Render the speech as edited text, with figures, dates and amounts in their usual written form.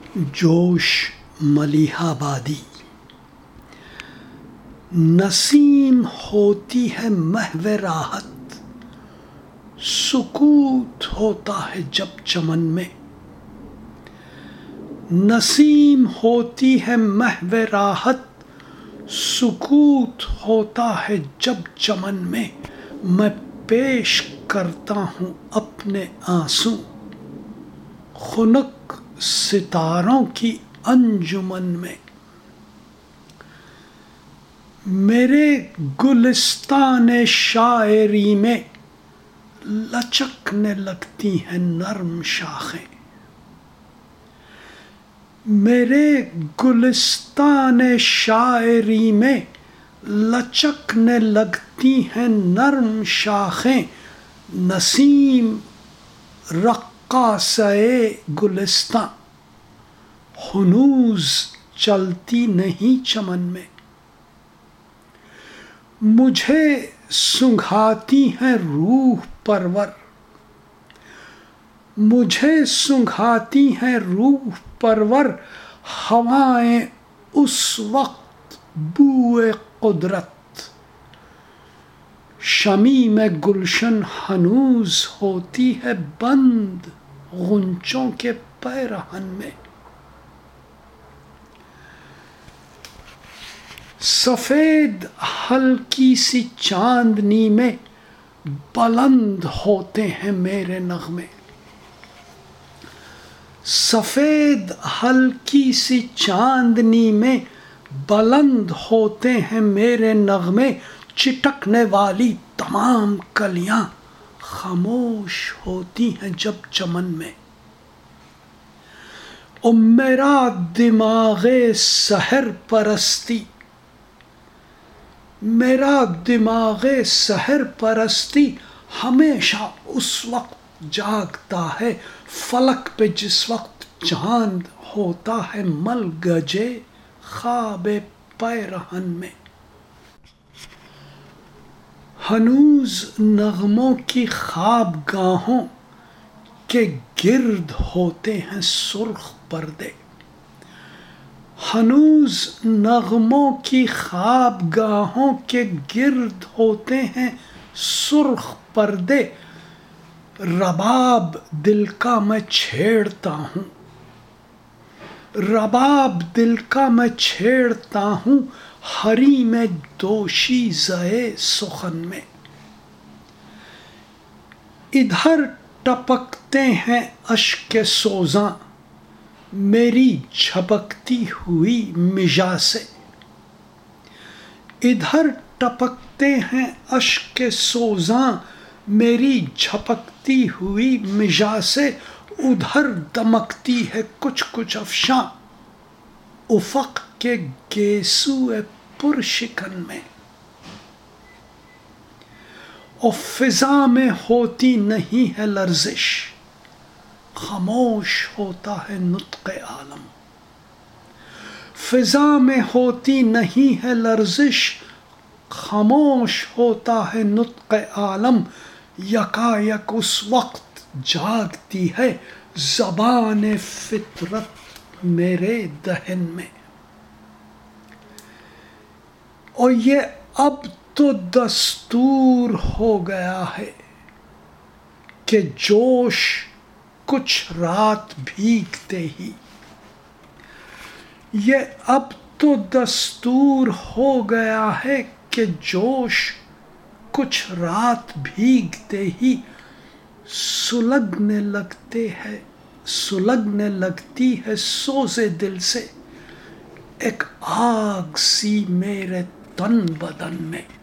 جوش ملیح آبادی. نسیم ہوتی ہے محو راحت، سکوت ہوتا ہے جب چمن میں. نسیم ہوتی ہے محو راحت، سکوت ہوتا ہے جب چمن میں. میں پیش کرتا ہوں اپنے آنسو خنک ستاروں کی انجمن میں. میرے گلستان شاعری میں لچکنے لگتی ہیں نرم شاخیں. میرے گلستان شاعری میں لچکنے لگتی ہیں نرم شاخیں. نسیم رقاصہ گلستاں ہنوز چلتی نہیں چمن میں. مجھے سنگھاتی ہیں روح پرور، مجھے سنگھاتی ہیں روح پرور ہوائیں اس وقت بوئے قدرت. شمیم گلشن ہنوز ہوتی ہے بند غنچوں کے پیرہن میں. سفید ہلکی سی چاندنی میں بلند ہوتے ہیں میرے نغمے. سفید ہلکی سی چاندنی میں بلند ہوتے ہیں میرے نغمے. چٹکنے والی تمام کلیاں خاموش ہوتی ہیں جب چمن میں. او میرا دماغ سحر پرستی، میرا دماغ سحر پرستی ہمیشہ اس وقت جاگتا ہے فلک پہ جس وقت چاند ہوتا ہے ملگجے خواب پیرہن میں. ہنوز نغموں کی خواب گاہوں کے گرد ہوتے ہیں سرخ پردے. ہنوز نغموں کی خواب گاہوں کے گرد ہوتے ہیں سرخ پردے. رباب دل کا میں چھیڑتا ہوں، رباب دل کا میں چھیڑتا ہوں حریم دوشیزہ سخن میں. ادھر ٹپکتے ہیں اشک سوزاں میری جھپکتی ہوئی مژہ سے. ادھر ٹپکتے ہیں اشک سوزاں میری جھپکتی ہوئی مژہ سے. ادھر دمکتی ہے کچھ کچھ افشاں افق کے گیسوئے پرشکن میں. اور فضا میں ہوتی نہیں ہے لرزش، خاموش ہوتا ہے نطق عالم. فضا میں ہوتی نہیں ہے لرزش، خاموش ہوتا ہے نطق عالم. یکایک اس وقت جاگتی ہے زبان فطرت میرے دہن میں. اور یہ اب تو دستور ہو گیا ہے کہ جوش کچھ رات بھیگتے ہی، یہ اب تو دستور ہو گیا ہے کہ جوش کچھ رات بھیگتے ہی سلگنے لگتی ہے سوز دل سے ایک آگ سی میرے تن بدن میں.